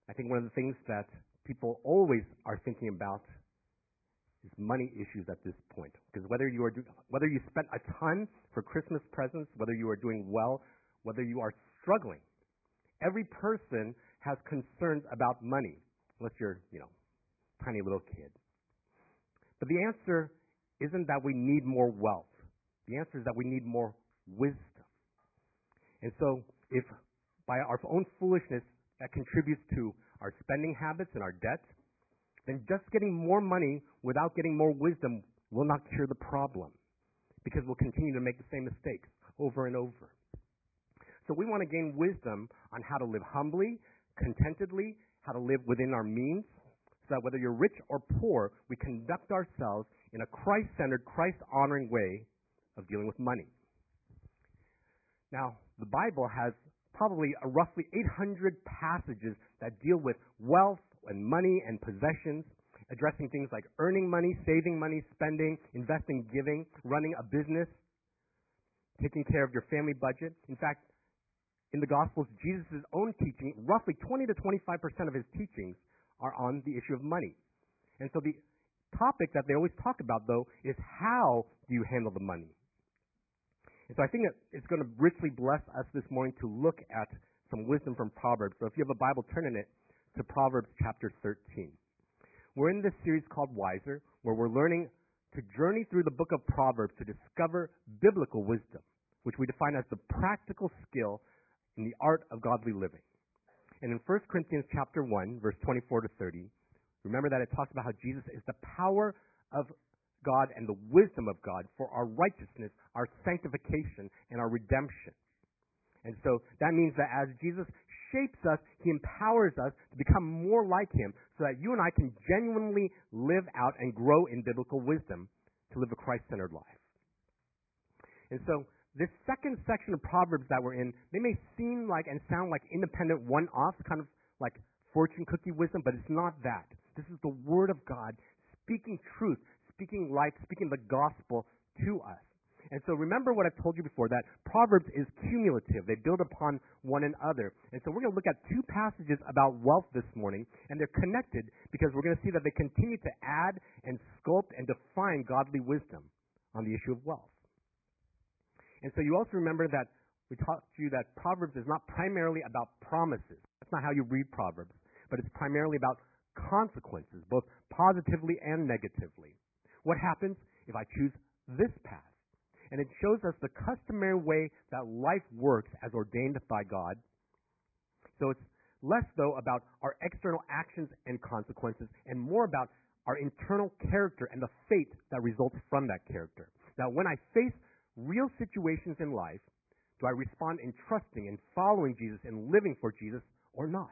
I think one of the things that people always are thinking about is money issues at this point. Because whether you spent a ton for Christmas presents, whether you are doing well, whether you are struggling, every person has concerns about money, unless you're, tiny little kid. But the answer isn't that we need more wealth. The answer is that we need more wisdom. And so if by our own foolishness that contributes to our spending habits and our debt, then just getting more money without getting more wisdom will not cure the problem, because we'll continue to make the same mistakes over and over. So we want to gain wisdom on how to live humbly, contentedly, how to live within our means, so that whether you're rich or poor, we conduct ourselves in a Christ-centered, Christ-honoring way of dealing with money. Now, the Bible has probably roughly 800 passages that deal with wealth and money and possessions, addressing things like earning money, saving money, spending, investing, giving, running a business, taking care of your family budget. In fact, in the Gospels, Jesus' own teaching, roughly 20 to 25% of his teachings are on the issue of money. And so the topic that they always talk about, though, is how do you handle the money? And so I think that it's going to richly bless us this morning to look at some wisdom from Proverbs. So if you have a Bible, turn in it to Proverbs chapter 13. We're in this series called Wiser, where we're learning to journey through the book of Proverbs to discover biblical wisdom, which we define as the practical skill in the art of godly living. And in 1 Corinthians chapter 1, verse 24 to 30, remember that it talks about how Jesus is the power of God and the wisdom of God for our righteousness, our sanctification, and our redemption. And so that means that as Jesus shapes us, he empowers us to become more like him so that you and I can genuinely live out and grow in biblical wisdom to live a Christ-centered life. And so this second section of Proverbs that we're in, they may seem like and sound like independent one-offs, kind of like fortune cookie wisdom, but it's not that. This is the Word of God speaking truth, speaking life, speaking the gospel to us. And so remember what I've told you before, that Proverbs is cumulative. They build upon one another. And so we're going to look at two passages about wealth this morning, and they're connected because we're going to see that they continue to add and sculpt and define godly wisdom on the issue of wealth. And so you also remember that we taught you that Proverbs is not primarily about promises. That's not how you read Proverbs, but it's primarily about consequences, both positively and negatively. What happens if I choose this path? And it shows us the customary way that life works as ordained by God. So it's less, though, about our external actions and consequences and more about our internal character and the fate that results from that character. Now, when I face real situations in life, do I respond in trusting and following Jesus and living for Jesus or not?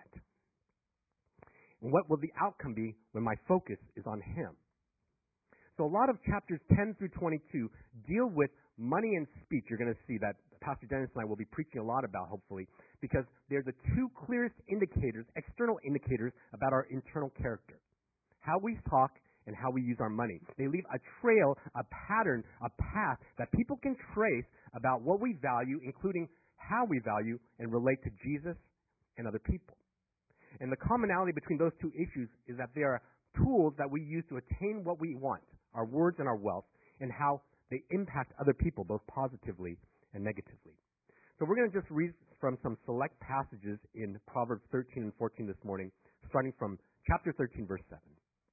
And what will the outcome be when my focus is on him? So a lot of chapters 10 through 22 deal with money and speech. You're going to see that Pastor Dennis and I will be preaching a lot about, hopefully, because they're the two clearest indicators, external indicators, about our internal character. How we talk and how we use our money. They leave a trail, a pattern, a path that people can trace about what we value, including how we value and relate to Jesus and other people. And the commonality between those two issues is that they are tools that we use to attain what we want, our words and our wealth, and how they impact other people, both positively and negatively. So we're going to just read from some select passages in Proverbs 13 and 14 this morning, starting from chapter 13, verse 7.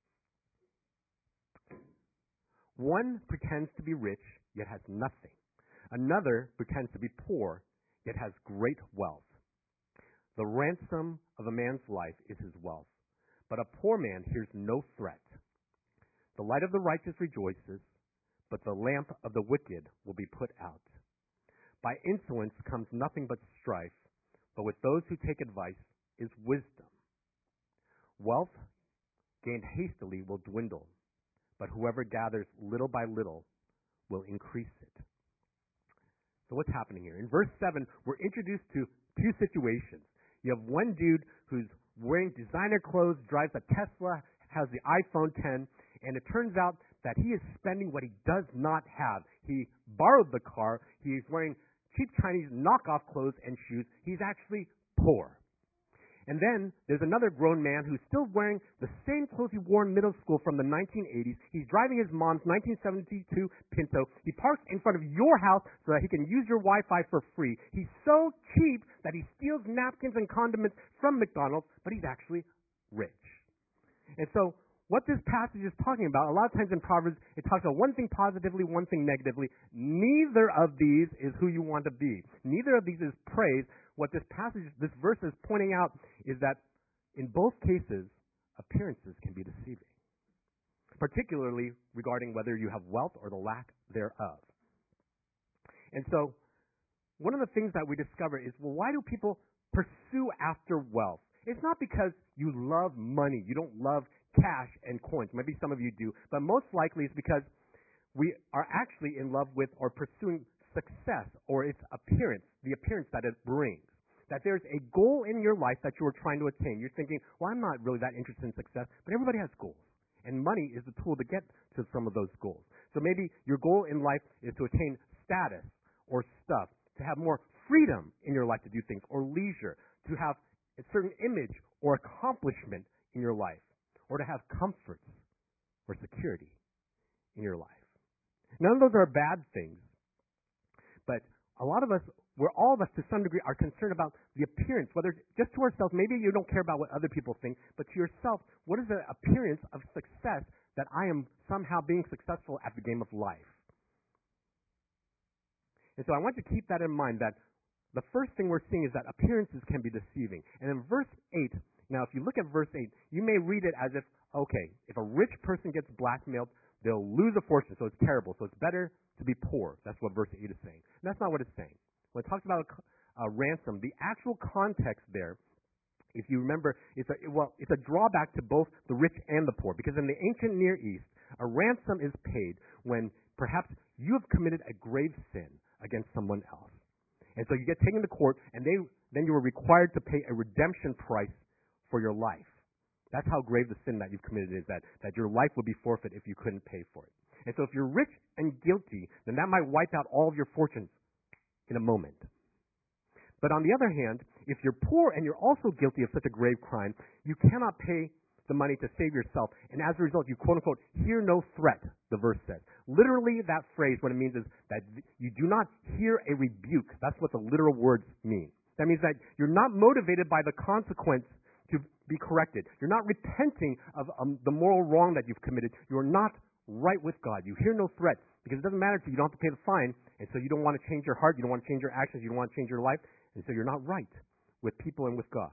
One pretends to be rich, yet has nothing. Another pretends to be poor, yet has great wealth. The ransom of a man's life is his wealth, but a poor man hears no threat. The light of the righteous rejoices, but the lamp of the wicked will be put out. By insolence comes nothing but strife, but with those who take advice is wisdom. Wealth gained hastily will dwindle, but whoever gathers little by little will increase it. So what's happening here? In verse 7, we're introduced to two situations. You have one dude who's wearing designer clothes, drives a Tesla, has the iPhone 10, and it turns out that he is spending what he does not have. He borrowed the car. He is wearing cheap Chinese knockoff clothes and shoes. He's actually poor. And then there's another grown man who's still wearing the same clothes he wore in middle school from the 1980s. He's driving his mom's 1972 Pinto. He parks in front of your house so that he can use your Wi-Fi for free. He's so cheap that he steals napkins and condiments from McDonald's, but he's actually rich. And so what this passage is talking about, a lot of times in Proverbs, it talks about one thing positively, one thing negatively. Neither of these is who you want to be. Neither of these is praise. What this passage, this verse is pointing out is that in both cases, appearances can be deceiving, particularly regarding whether you have wealth or the lack thereof. And so one of the things that we discover is, well, why do people pursue after wealth? It's not because you love money. You don't love cash and coins. Maybe some of you do, but most likely it's because we are actually in love with or pursuing success or its appearance, the appearance that it brings. That there's a goal in your life that you are trying to attain. You're thinking, well, I'm not really that interested in success, but everybody has goals. And money is the tool to get to some of those goals. So maybe your goal in life is to attain status or stuff, to have more freedom in your life to do things, or leisure, to have a certain image or accomplishment in your life, or to have comforts or security in your life. None of those are bad things, but a lot of us, all of us to some degree are concerned about the appearance, whether just to ourselves, maybe you don't care about what other people think, but to yourself, what is the appearance of success that I am somehow being successful at the game of life? And so I want you to keep that in mind, that the first thing we're seeing is that appearances can be deceiving. And in verse 8, now if you look at verse 8, you may read it as if, okay, if a rich person gets blackmailed, they'll lose a fortune, so it's terrible, so it's better to be poor. That's what verse 8 is saying. And that's not what it's saying. When it talks about a ransom, the actual context there, if you remember, it's a drawback to both the rich and the poor. Because in the ancient Near East, a ransom is paid when perhaps you have committed a grave sin against someone else. And so you get taken to court, and then you are required to pay a redemption price for your life. That's how grave the sin that you've committed is, that your life would be forfeit if you couldn't pay for it. And so if you're rich and guilty, then that might wipe out all of your fortunes in a moment. But on the other hand, if you're poor and you're also guilty of such a grave crime, you cannot pay the money to save yourself. And as a result, you quote-unquote, hear no threat, the verse says. Literally, that phrase, what it means is that you do not hear a rebuke. That's what the literal words mean. That means that you're not motivated by the consequence to be corrected. You're not repenting of the moral wrong that you've committed. You're not right with God. You hear no threat because it doesn't matter to you. You don't have to pay the fine. And so you don't want to change your heart. You don't want to change your actions. You don't want to change your life. And so you're not right with people and with God.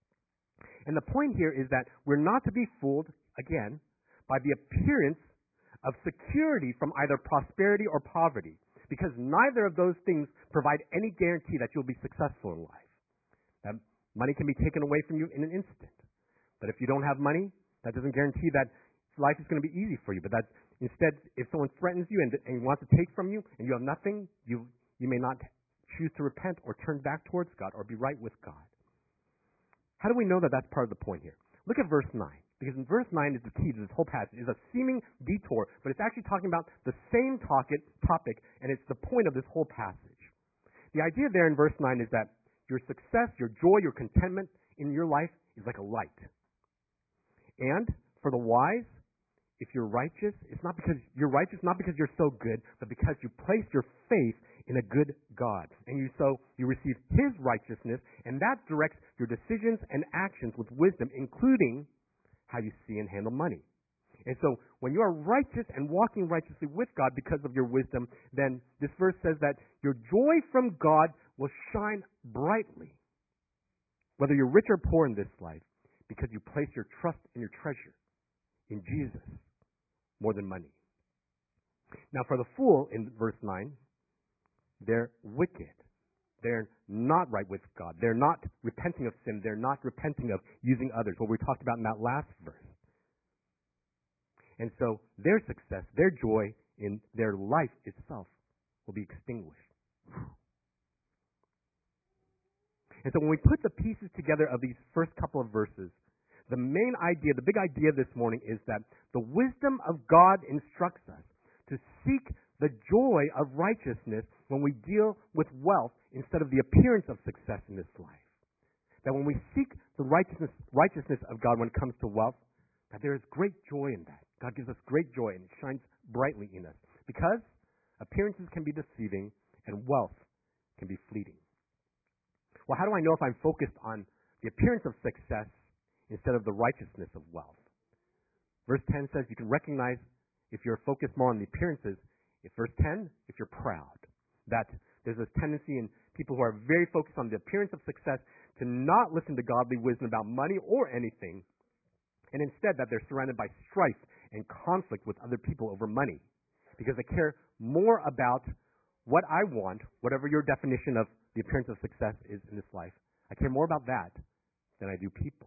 And the point here is that we're not to be fooled, again, by the appearance of security from either prosperity or poverty, because neither of those things provide any guarantee that you'll be successful in life. That money can be taken away from you in an instant. But if you don't have money, that doesn't guarantee that life is going to be easy for you. But that instead, if someone threatens you and wants to take from you and you have nothing, you may not choose to repent or turn back towards God or be right with God. How do we know that that's part of the point here? Look at verse 9. Because in verse 9 is the key to this whole passage. It's a seeming detour, but it's actually talking about the same topic, and it's the point of this whole passage. The idea there in verse 9 is that your success, your joy, your contentment in your life is like a light. And for the wise, if you're righteous, it's not because you're righteous, not because you're so good, but because you place your faith in a good God. And you receive His righteousness, and that directs your decisions and actions with wisdom, including how you see and handle money. And so when you are righteous and walking righteously with God because of your wisdom, then this verse says that your joy from God will shine brightly, whether you're rich or poor in this life, because you place your trust and your treasure in Jesus more than money. Now for the fool in verse 9, they're wicked. They're not right with God. They're not repenting of sin. They're not repenting of using others, what we talked about in that last verse. And so their success, their joy in their life itself will be extinguished. And so when we put the pieces together of these first couple of verses, the main idea, the big idea this morning is that the wisdom of God instructs us to seek the joy of righteousness when we deal with wealth instead of the appearance of success in this life. that when we seek the righteousness of God when it comes to wealth, that there is great joy in that. God gives us great joy and it shines brightly in us. Because appearances can be deceiving and wealth can be fleeting. Well, how do I know if I'm focused on the appearance of success instead of the righteousness of wealth? Verse 10 says you can recognize if you're focused more on the appearances. Verse 10, if you're proud. That there's this tendency in people who are very focused on the appearance of success to not listen to godly wisdom about money or anything, and instead that they're surrounded by strife and conflict with other people over money because they care more about what I want, whatever your definition of the appearance of success is in this life. I care more about that than I do people.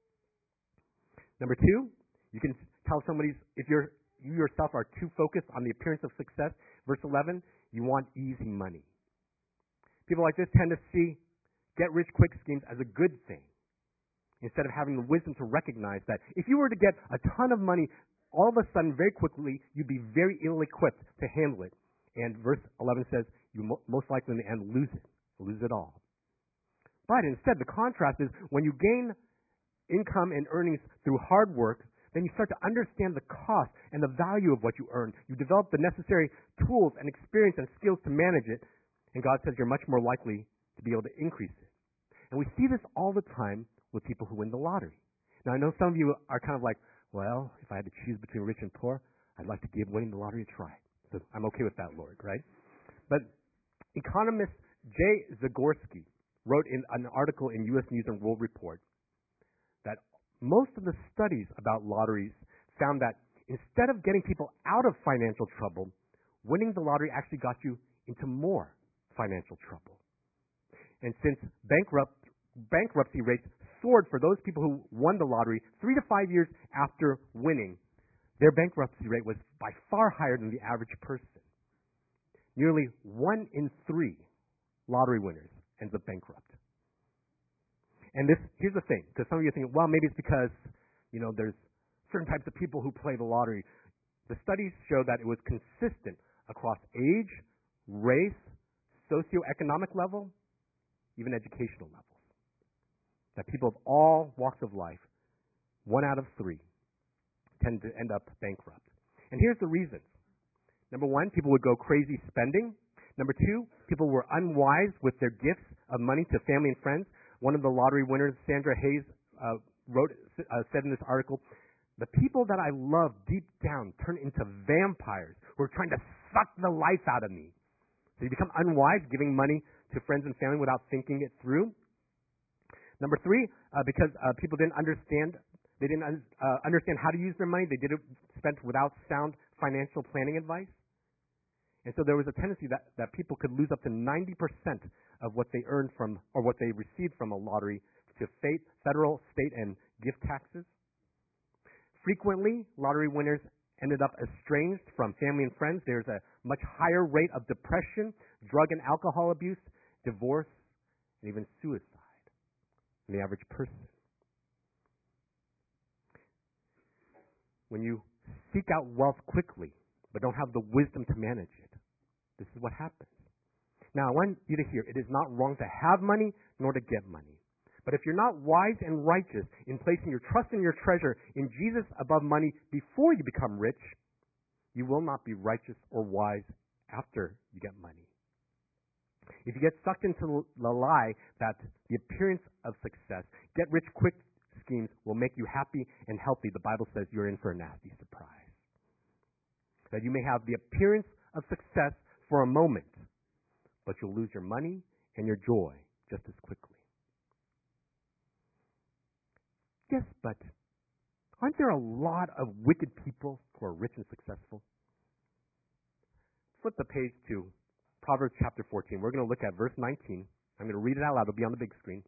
Number two, you can tell somebody's, if you yourself are too focused on the appearance of success, verse 11, you want easy money. People like this tend to see get-rich-quick schemes as a good thing instead of having the wisdom to recognize that if you were to get a ton of money, all of a sudden, very quickly, you'd be very ill-equipped to handle it. And verse 11 says, you most likely in the end lose it all. But instead, the contrast is when you gain income and earnings through hard work, then you start to understand the cost and the value of what you earn. You develop the necessary tools and experience and skills to manage it, and God says you're much more likely to be able to increase it. And we see this all the time with people who win the lottery. Now, I know some of you are kind of like, well, if I had to choose between rich and poor, I'd like to give winning the lottery a try. So I'm okay with that, Lord, right? But economist Jay Zagorski wrote in an article in U.S. News and World Report that most of the studies about lotteries found that instead of getting people out of financial trouble, winning the lottery actually got you into more financial trouble. And since bankruptcy rates soared for those people who won the lottery 3 to 5 years after winning, their bankruptcy rate was by far higher than the average person. Nearly 1 in 3 lottery winners ends up bankrupt. And here's the thing, because some of you think, well, maybe it's because, there's certain types of people who play the lottery. The studies show that it was consistent across age, race, socioeconomic level, even educational levels. That people of all walks of life, 1 out of 3, tend to end up bankrupt. And here's the reasons. Number 1, people would go crazy spending. Number 2, people were unwise with their gifts of money to family and friends. One of the lottery winners, Sandra Hayes, said in this article, the people that I love deep down turn into vampires who are trying to suck the life out of me. So you become unwise giving money to friends and family without thinking it through. Number 3, because people didn't understand how to use their money. They did it spent without sound financial planning advice. And so there was a tendency that people could lose up to 90% of what they earned from, or what they received from a lottery to federal, state, and gift taxes. Frequently, lottery winners ended up estranged from family and friends. There's a much higher rate of depression, drug and alcohol abuse, divorce, and even suicide than the average person. When you seek out wealth quickly, but don't have the wisdom to manage it, this is what happens. Now, I want you to hear, it is not wrong to have money, nor to get money. But if you're not wise and righteous in placing your trust and your treasure in Jesus above money before you become rich, you will not be righteous or wise after you get money. If you get sucked into the lie that the appearance of success, get-rich-quick schemes will make you happy and healthy, the Bible says you're in for a nasty surprise. That you may have the appearance of success for a moment, but you'll lose your money and your joy just as quickly. Yes, but aren't there a lot of wicked people who are rich and successful? Flip the page to Proverbs chapter 14. We're going to look at verse 19. I'm going to read it out loud. It'll be on the big screen.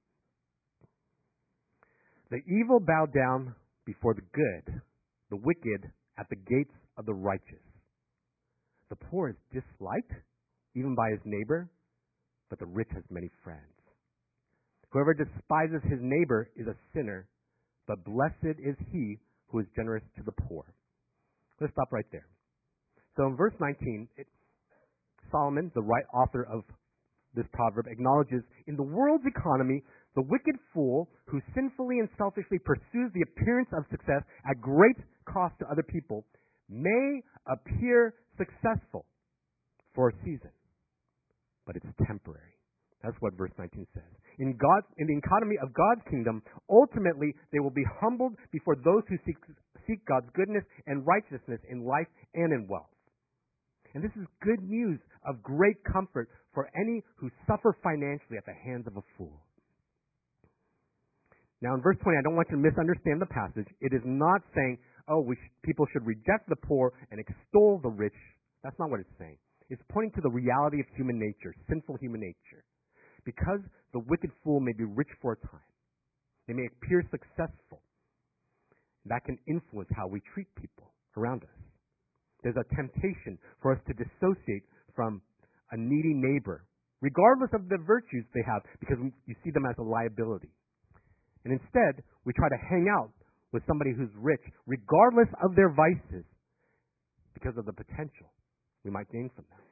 The evil bow down before the good, the wicked at the gates of the righteous. The poor is disliked, even by his neighbor, but the rich has many friends. Whoever despises his neighbor is a sinner, but blessed is he who is generous to the poor. Let's stop right there. So in verse 19, Solomon, the right author of this proverb, acknowledges in the world's economy, The wicked fool who sinfully and selfishly pursues the appearance of success at great cost to other people may appear successful for a season, but it's temporary. That's what verse 19 says. In the economy of God's kingdom, ultimately they will be humbled before those who seek God's goodness and righteousness in life and in wealth. And this is good news of great comfort for any who suffer financially at the hands of a fool. Now in verse 20, I don't want you to misunderstand the passage. It is not saying, people should reject the poor and extol the rich. That's not what it's saying. It's pointing to the reality of human nature, sinful human nature. Because the wicked fool may be rich for a time, they may appear successful. That can influence how we treat people around us. There's a temptation for us to dissociate from a needy neighbor, regardless of the virtues they have, because you see them as a liability. And instead, we try to hang out with somebody who's rich, regardless of their vices, because of the potential we might gain from them.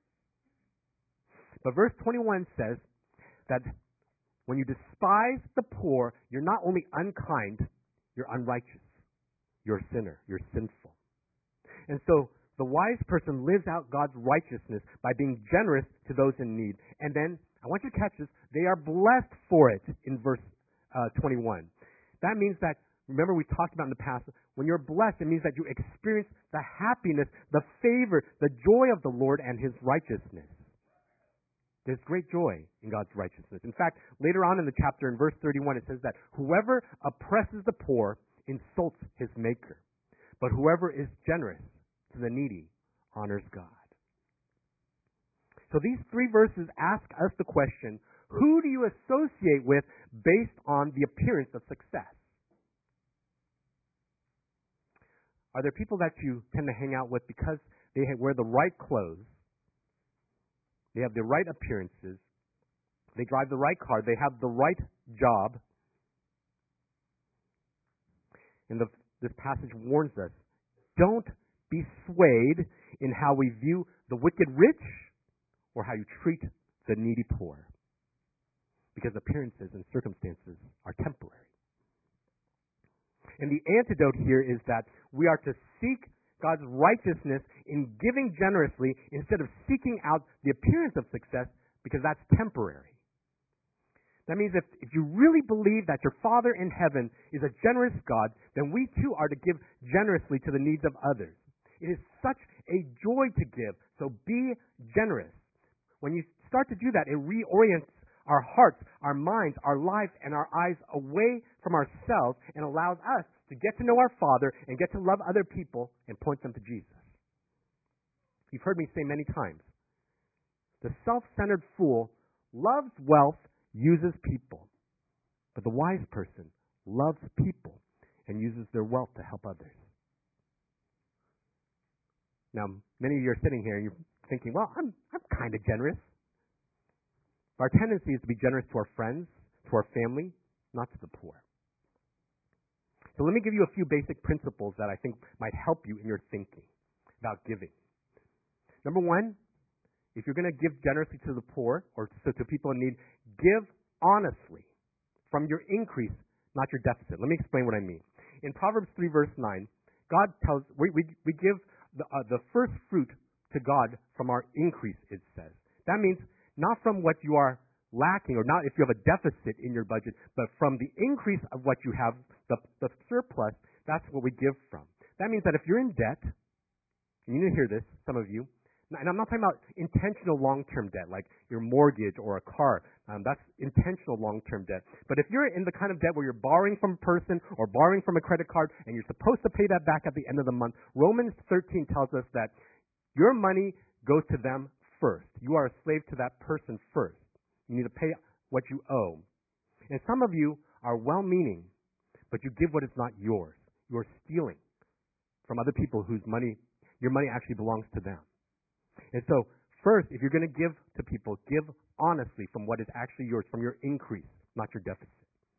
But verse 21 says that when you despise the poor, you're not only unkind, you're unrighteous. You're a sinner. You're sinful. And so the wise person lives out God's righteousness by being generous to those in need. And then, I want you to catch this, they are blessed for it in verse 21. That means that, remember we talked about in the past, when you're blessed, it means that you experience the happiness, the favor, the joy of the Lord and His righteousness. There's great joy in God's righteousness. In fact, later on in the chapter, in verse 31, it says that whoever oppresses the poor insults his maker, but whoever is generous to the needy honors God. So these three verses ask us the question, who do you associate with based on the appearance of success? Are there people that you tend to hang out with because they wear the right clothes, they have the right appearances, they drive the right car, they have the right job? And this passage warns us, don't be swayed in how we view the wicked rich or how you treat the needy poor. Because appearances and circumstances are temporary. And the antidote here is that we are to seek God's righteousness in giving generously instead of seeking out the appearance of success, because that's temporary. That means if you really believe that your Father in heaven is a generous God, then we too are to give generously to the needs of others. It is such a joy to give, so be generous. When you start to do that, it reorients our hearts, our minds, our lives, and our eyes away from ourselves and allows us to get to know our Father and get to love other people and point them to Jesus. You've heard me say many times, the self-centered fool loves wealth, uses people. But the wise person loves people and uses their wealth to help others. Now, many of you are sitting here and you're thinking, well, I'm kind of generous. Our tendency is to be generous to our friends, to our family, not to the poor. So let me give you a few basic principles that I think might help you in your thinking about giving. Number one, if you're going to give generously to the poor or to people in need, give honestly from your increase, not your deficit. Let me explain what I mean. In Proverbs 3 verse 9, God tells, we give the first fruit to God from our increase, it says. That means not from what you are lacking or not if you have a deficit in your budget, but from the increase of what you have, the surplus, that's what we give from. That means that if you're in debt, and you need to hear this, some of you, and I'm not talking about intentional long-term debt, like your mortgage or a car. That's intentional long-term debt. But if you're in the kind of debt where you're borrowing from a person or borrowing from a credit card and you're supposed to pay that back at the end of the month, Romans 13 tells us that your money goes to them first. You are a slave to that person first. You need to pay what you owe. And some of you are well-meaning, but you give what is not yours. You are stealing from other people whose money, your money actually belongs to them. And so, first, if you're going to give to people, give honestly from what is actually yours, from your increase, not your deficit.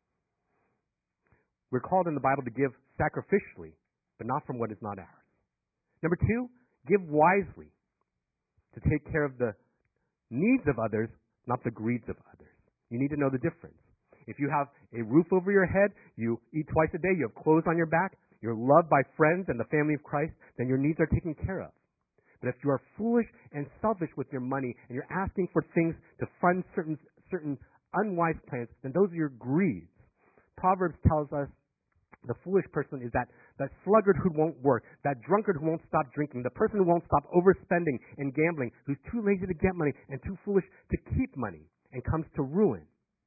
We're called in the Bible to give sacrificially, but not from what is not ours. Number two, give wisely, to take care of the needs of others, not the greeds of others. You need to know the difference. If you have a roof over your head, you eat twice a day, you have clothes on your back, you're loved by friends and the family of Christ, then your needs are taken care of. But if you are foolish and selfish with your money and you're asking for things to fund certain unwise plans, then those are your greeds. Proverbs tells us the foolish person is that sluggard who won't work, that drunkard who won't stop drinking, the person who won't stop overspending and gambling, who's too lazy to get money and too foolish to keep money and comes to ruin.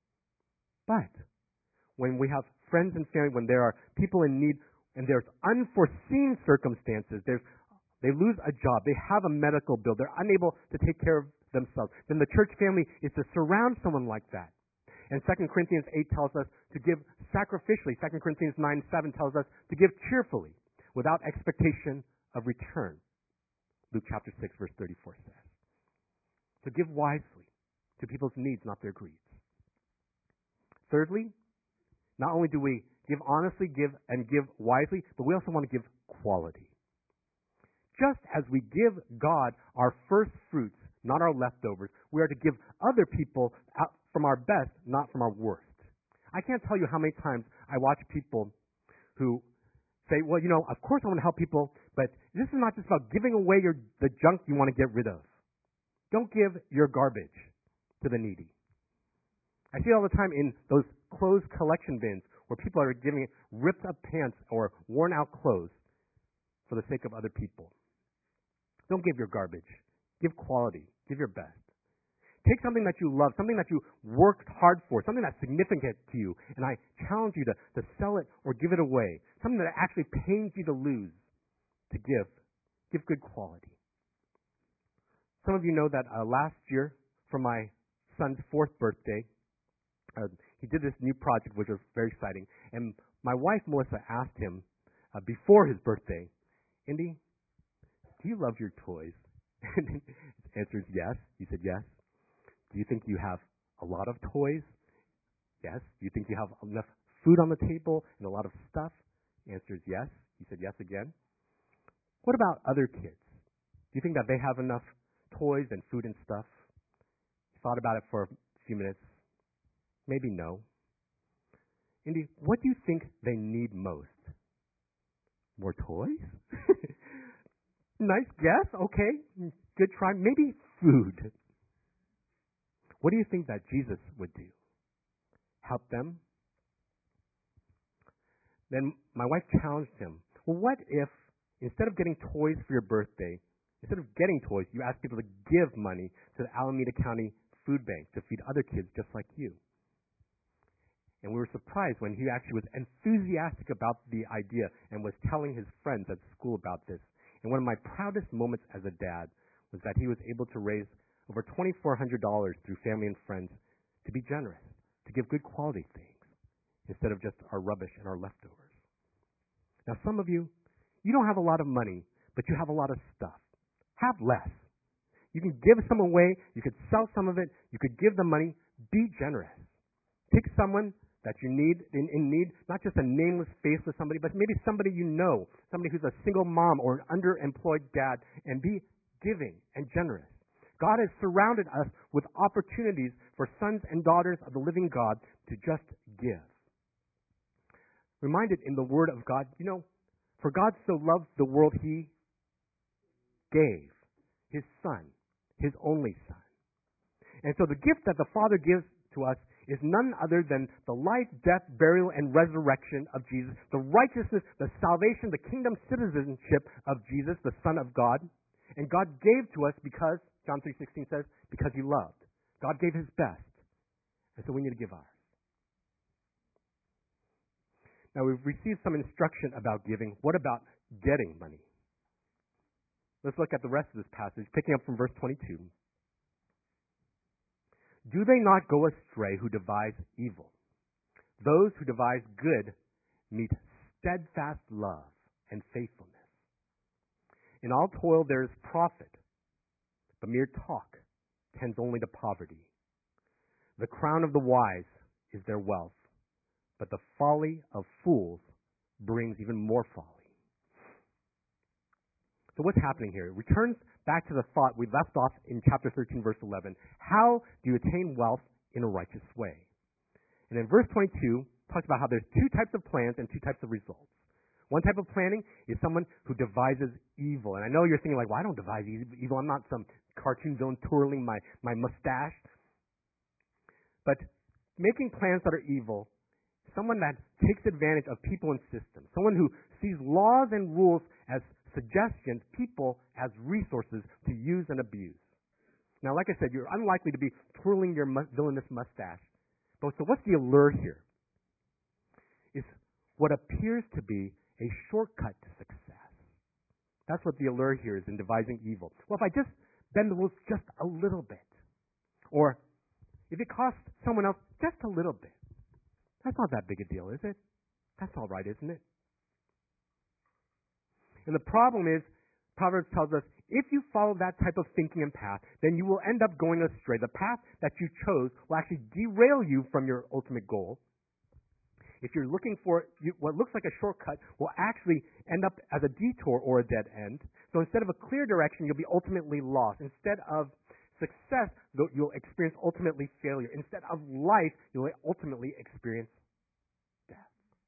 But when we have friends and family, when there are people in need and there's unforeseen circumstances, they lose a job, they have a medical bill, they're unable to take care of themselves, then the church family is to surround someone like that. And 2 Corinthians 8 tells us to give sacrificially. 2 Corinthians 9:7 tells us to give cheerfully, without expectation of return. Luke chapter 6, verse 34 says. To give wisely to people's needs, not their greeds. Thirdly, not only do we give honestly, give wisely, but we also want to give quality. Just as we give God our first fruits, not our leftovers, we are to give other people from our best, not from our worst. I can't tell you how many times I watch people who say, well, of course I want to help people, but this is not just about giving away the junk you want to get rid of. Don't give your garbage to the needy. I see it all the time in those clothes collection bins where people are giving ripped up pants or worn out clothes for the sake of other people. Don't give your garbage. Give quality. Give your best. Take something that you love, something that you worked hard for, something that's significant to you, and I challenge you to sell it or give it away. Something that actually pains you to lose, to give. Give good quality. Some of you know that last year, for my son's 4th birthday, he did this new project, which was very exciting. And my wife, Melissa, asked him before his birthday, Indy, do you love your toys? And his answer is yes. He said yes. Do you think you have a lot of toys? Yes. Do you think you have enough food on the table and a lot of stuff? The answer is yes. He said yes again. What about other kids? Do you think that they have enough toys and food and stuff? He thought about it for a few minutes. Maybe no. Indy, what do you think they need most? More toys? Nice guess. Okay. Good try. Maybe food. What do you think that Jesus would do? Help them? Then my wife challenged him. Well, what if instead of getting toys for your birthday, instead of getting toys, you ask people to give money to the Alameda County Food Bank to feed other kids just like you? And we were surprised when he actually was enthusiastic about the idea and was telling his friends at school about this. And one of my proudest moments as a dad was that he was able to raise over $2,400 through family and friends to be generous, to give good quality things instead of just our rubbish and our leftovers. Now, some of you don't have a lot of money, but you have a lot of stuff. Have less. You can give some away. You could sell some of it. You could give them money. Be generous. Pick someone that you need, in need, not just a nameless, faceless somebody, but maybe somebody you know, somebody who's a single mom or an underemployed dad, and be giving and generous. God has surrounded us with opportunities for sons and daughters of the living God to just give. Reminded in the Word of God, for God so loved the world, He gave His Son, His only Son. And so the gift that the Father gives to us is none other than the life, death, burial, and resurrection of Jesus, the righteousness, the salvation, the kingdom citizenship of Jesus, the Son of God. And God gave to us because, John 3:16 says, because He loved. God gave His best. And so we need to give ours. Now we've received some instruction about giving. What about getting money? Let's look at the rest of this passage, picking up from verse 22. Do they not go astray who devise evil? Those who devise good meet steadfast love and faithfulness. In all toil there is profit, but mere talk tends only to poverty. The crown of the wise is their wealth, but the folly of fools brings even more folly. So what's happening here? It returns back to the thought we left off in chapter 13, verse 11. How do you attain wealth in a righteous way? And then verse 22 talks about how there's two types of plans and two types of results. One type of planning is someone who devises evil. And I know you're thinking like, well, I don't devise evil. I'm not some cartoon villain twirling my mustache. But making plans that are evil, someone that takes advantage of people and systems, someone who sees laws and rules as suggestions, people as resources to use and abuse. Now, like I said, you're unlikely to be twirling your villainous mustache. But so what's the allure here? Is what appears to be a shortcut to success. That's what the allure here is in devising evil. Well, if I just bend the rules just a little bit, or if it costs someone else just a little bit, that's not that big a deal, is it? That's all right, isn't it? And the problem is, Proverbs tells us, if you follow that type of thinking and path, then you will end up going astray. The path that you chose will actually derail you from your ultimate goal. If you're looking for what looks like a shortcut, will actually end up as a detour or a dead end. So instead of a clear direction, you'll be ultimately lost. Instead of success, you'll experience ultimately failure. Instead of life, you'll ultimately experience death.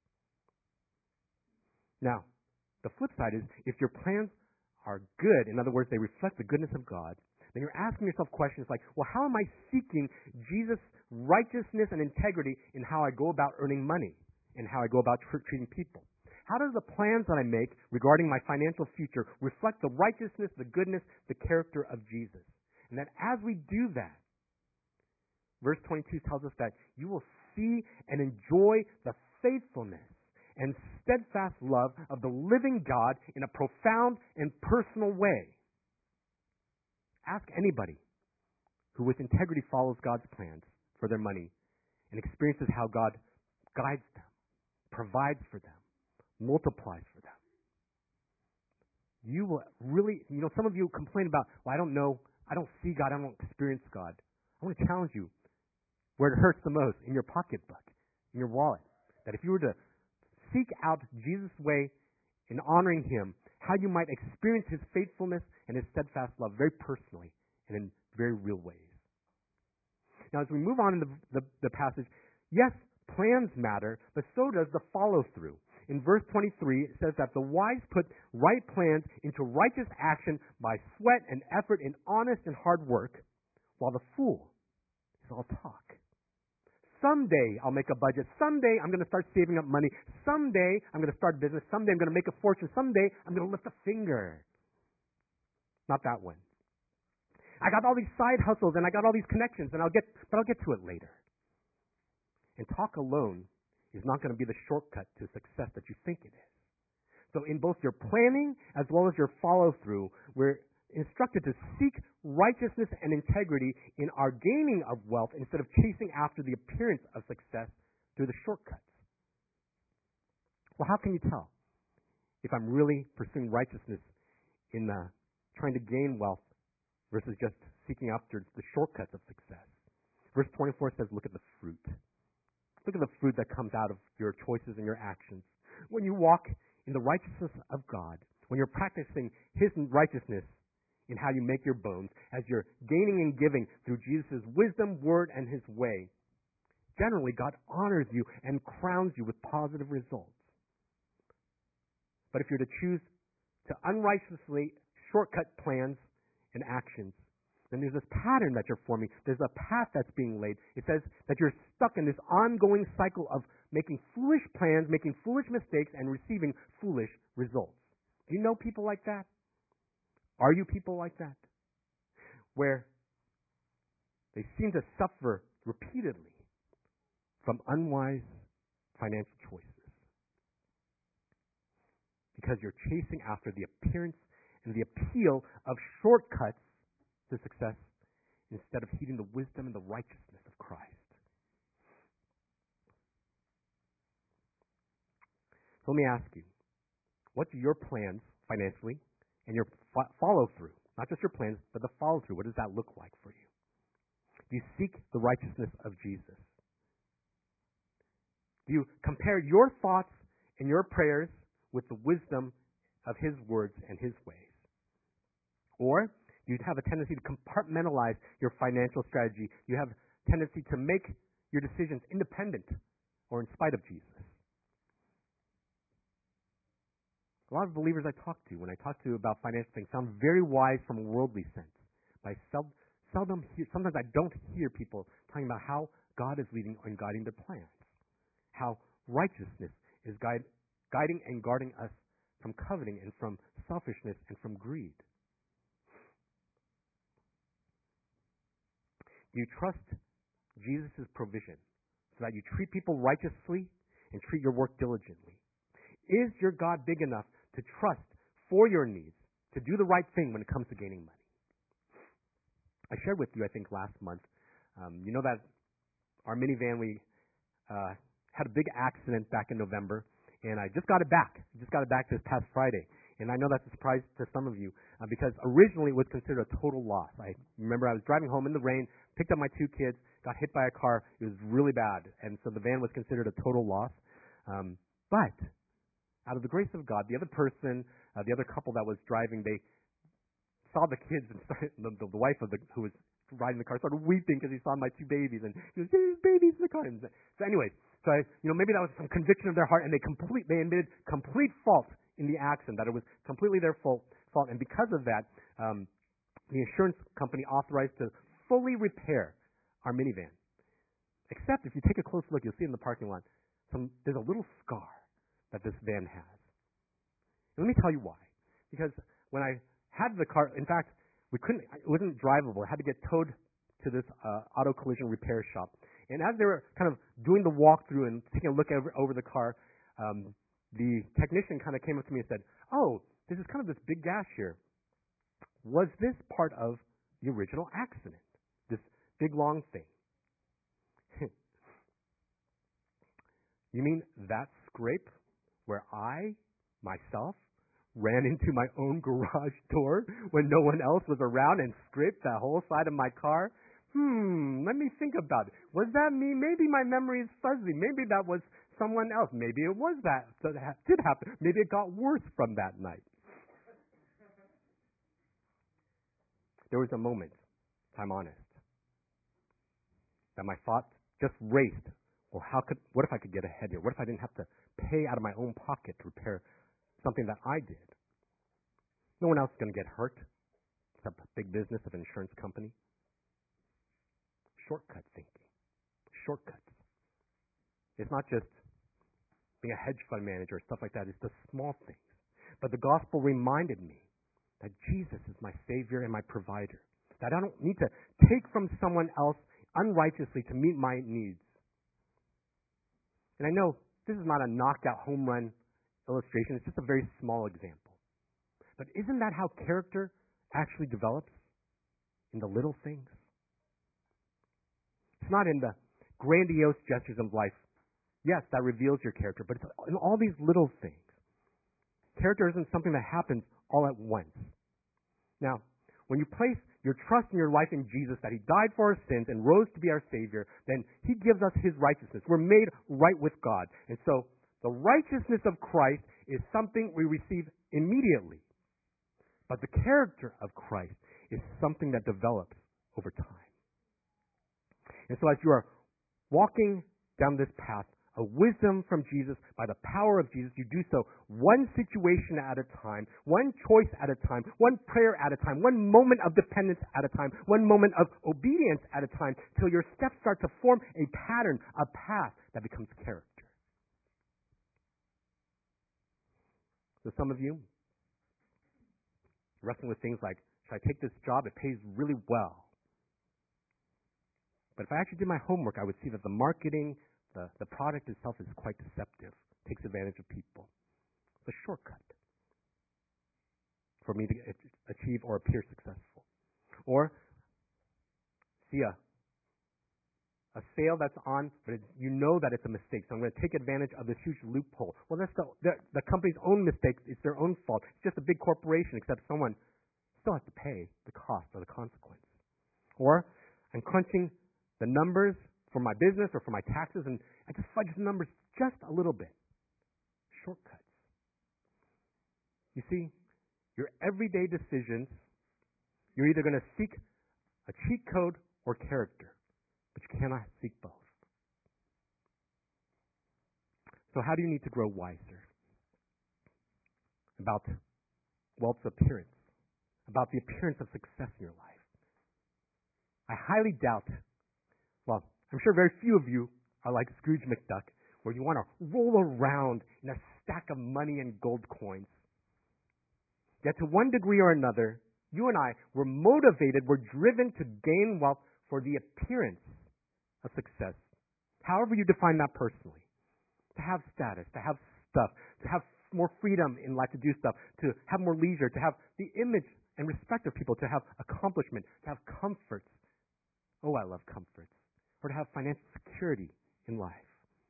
Now, the flip side is if your plans are good, in other words, they reflect the goodness of God, then you're asking yourself questions like, well, how am I seeking Jesus' righteousness and integrity in how I go about earning money and how I go about treating people? How does the plans that I make regarding my financial future reflect the righteousness, the goodness, the character of Jesus? And that as we do that, verse 22 tells us that you will see and enjoy the faithfulness and steadfast love of the living God in a profound and personal way. Ask anybody who with integrity follows God's plans for their money and experiences how God guides them, provides for them, multiplies for them. You will really, some of you complain about, well, I don't know, I don't see God, I don't experience God. I want to challenge you where it hurts the most, in your pocketbook, in your wallet, that if you were to seek out Jesus' way in honoring Him, how you might experience His faithfulness and His steadfast love very personally and in very real ways. Now, as we move on in the passage, yes, plans matter, but so does the follow-through. In verse 23, it says that the wise put right plans into righteous action by sweat and effort in honest and hard work, while the fool is all talk. Someday I'll make a budget. Someday I'm going to start saving up money. Someday I'm going to start a business. Someday I'm going to make a fortune. Someday I'm going to lift a finger. Not that one. I got all these side hustles and I got all these connections, but I'll get to it later. And talk alone is not going to be the shortcut to success that you think it is. So in both your planning as well as your follow-through, we're instructed to seek righteousness and integrity in our gaining of wealth instead of chasing after the appearance of success through the shortcuts. Well, how can you tell if I'm really pursuing righteousness in trying to gain wealth versus just seeking after the shortcuts of success? Verse 24 says, look at the fruit. Look at the fruit that comes out of your choices and your actions. When you walk in the righteousness of God, when you're practicing His righteousness in how you make your bones, as you're gaining and giving through Jesus' wisdom, word, and His way, generally God honors you and crowns you with positive results. But if you're to choose to unrighteously shortcut plans and actions, then there's this pattern that you're forming. There's a path that's being laid. It says that you're stuck in this ongoing cycle of making foolish plans, making foolish mistakes, and receiving foolish results. Do you know people like that? Are you people like that? Where they seem to suffer repeatedly from unwise financial choices. Because you're chasing after the appearance and the appeal of shortcuts to success instead of heeding the wisdom and the righteousness of Christ. So let me ask you, what do your plans financially and your follow-through, not just your plans, but the follow-through, what does that look like for you? Do you seek the righteousness of Jesus? Do you compare your thoughts and your prayers with the wisdom of His words and His ways? Or do you have a tendency to compartmentalize your financial strategy? You have a tendency to make your decisions independent or in spite of Jesus. A lot of believers I talk to, when I talk to about financial things, sound very wise from a worldly sense. But I seldom hear, sometimes I don't hear people talking about how God is leading and guiding their plans. How righteousness is guiding and guarding us from coveting and from selfishness and from greed. Do you trust Jesus' provision so that you treat people righteously and treat your work diligently? Is your God big enough to trust for your needs, to do the right thing when it comes to gaining money? I shared with you, I think, last month, you know that our minivan, we had a big accident back in November, and I just got it back. I just got it back this past Friday. And I know that's a surprise to some of you because originally it was considered a total loss. I remember I was driving home in the rain, picked up my two kids, got hit by a car. It was really bad. And so the van was considered a total loss. But out of the grace of God, the other person, the other couple that was driving, they saw the kids and started, the wife of who was riding the car started weeping because he saw my two babies. And he goes, "There's babies in the car." And so anyways, maybe that was some conviction of their heart, and they admitted complete fault in the accident, that it was completely their fault. And because of that, the insurance company authorized to fully repair our minivan. Except if you take a close look, you'll see in the parking lot, there's a little scar that this van has. And let me tell you why. Because when I had the car, in fact, it wasn't drivable. It had to get towed to this auto collision repair shop. And as they were kind of doing the walkthrough and taking a look over the car, the technician kind of came up to me and said, "Oh, this is kind of this big gash here. Was this part of the original accident? This big long thing?" You mean that scrape where I, myself, ran into my own garage door when no one else was around and scraped that whole side of my car? Let me think about it. Was that me? Maybe my memory is fuzzy. Maybe that was someone else. Maybe it was that did happen. Maybe it got worse from that night. There was a moment, if I'm honest, that my thoughts just raced. Well, what if I could get ahead here? What if I didn't have to pay out of my own pocket to repair something that I did? No one else is going to get hurt except big business of an insurance company. Shortcut thinking. Shortcuts. It's not just being a hedge fund manager or stuff like that. It's the small things. But the gospel reminded me that Jesus is my Savior and my provider. That I don't need to take from someone else unrighteously to meet my needs. And I know this is not a knockout home run illustration. It's just a very small example. But isn't that how character actually develops? In the little things? It's not in the grandiose gestures of life. Yes, that reveals your character, but it's in all these little things. Character isn't something that happens all at once. Now, when you place your trust in your life in Jesus, that He died for our sins and rose to be our Savior, then He gives us His righteousness. We're made right with God. And so, the righteousness of Christ is something we receive immediately. But the character of Christ is something that develops over time. And so as you are walking down this path of wisdom from Jesus, by the power of Jesus, you do so one situation at a time, one choice at a time, one prayer at a time, one moment of dependence at a time, one moment of obedience at a time, till your steps start to form a pattern, a path that becomes character. So some of you, wrestling with things like, should I take this job? It pays really well. But if I actually did my homework, I would see that the marketing, the product itself is quite deceptive, takes advantage of people. It's a shortcut for me to achieve or appear successful. Or see a sale that's on, but you know that it's a mistake, so I'm going to take advantage of this huge loophole. Well, that's the company's own mistake. It's their own fault. It's just a big corporation, except someone still has to pay the cost or the consequence. Or I'm crunching the numbers for my business or for my taxes, and I just fudge the numbers just a little bit. Shortcuts. You see, your everyday decisions, you're either going to seek a cheat code or character, but you cannot seek both. So how do you need to grow wiser about wealth's appearance, about the appearance of success in your life? I highly doubt, well, I'm sure very few of you are like Scrooge McDuck, where you want to roll around in a stack of money and gold coins. Yet to one degree or another, you and I were motivated, we're driven to gain wealth for the appearance of success. However you define that personally. To have status, to have stuff, to have more freedom in life to do stuff, to have more leisure, to have the image and respect of people, to have accomplishment, to have comforts. Oh, I love comforts. Or to have financial security in life.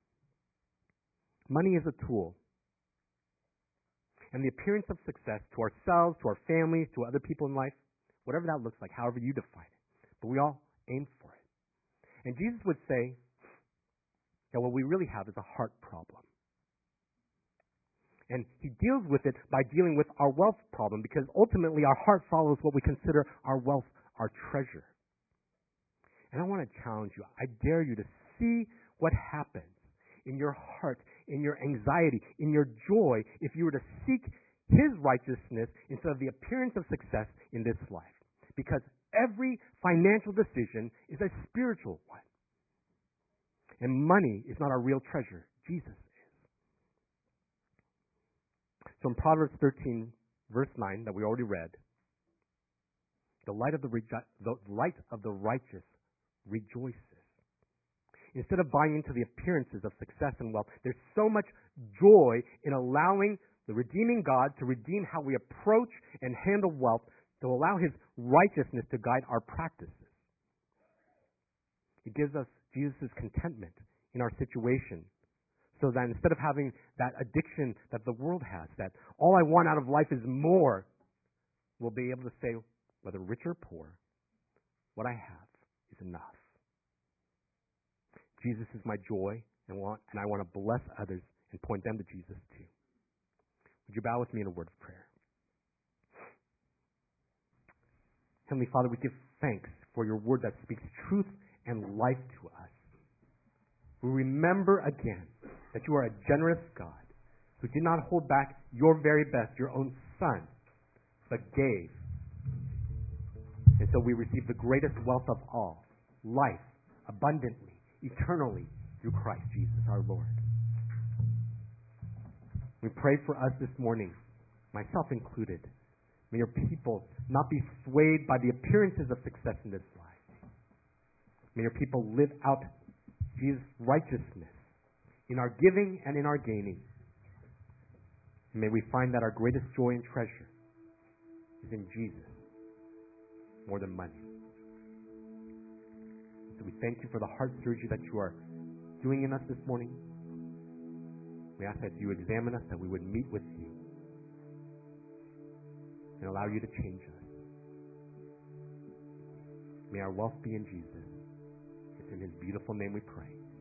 Money is a tool. And the appearance of success to ourselves, to our families, to other people in life, whatever that looks like, however you define it. But we all aim for it. And Jesus would say that what we really have is a heart problem. And he deals with it by dealing with our wealth problem, because ultimately our heart follows what we consider our wealth, our treasure. And I want to challenge you. I dare you to see what happens in your heart, in your anxiety, in your joy, if you were to seek his righteousness instead of the appearance of success in this life. Because every financial decision is a spiritual one. And money is not our real treasure. Jesus is. So in Proverbs 13, verse 9, that we already read, the light of the righteous rejoices. Instead of buying into the appearances of success and wealth, there's so much joy in allowing the redeeming God to redeem how we approach and handle wealth, to allow his righteousness to guide our practices. It gives us Jesus' contentment in our situation, so that instead of having that addiction that the world has, that all I want out of life is more, we'll be able to say, whether rich or poor, what I have is enough. Jesus is my joy, and I want to bless others and point them to Jesus too. Would you bow with me in a word of prayer? Heavenly Father, we give thanks for your word that speaks truth and life to us. We remember again that you are a generous God who did not hold back your very best, your own Son, but gave. And so we receive the greatest wealth of all, life, abundantly, eternally, through Christ Jesus our Lord. We pray for us this morning, myself included. May your people not be swayed by the appearances of success in this life. May your people live out Jesus' righteousness in our giving and in our gaining. And may we find that our greatest joy and treasure is in Jesus more than money. So we thank you for the heart surgery that you are doing in us this morning. We ask that you examine us, that we would meet with you and allow you to change us. May our wealth be in Jesus. It's in his beautiful name we pray.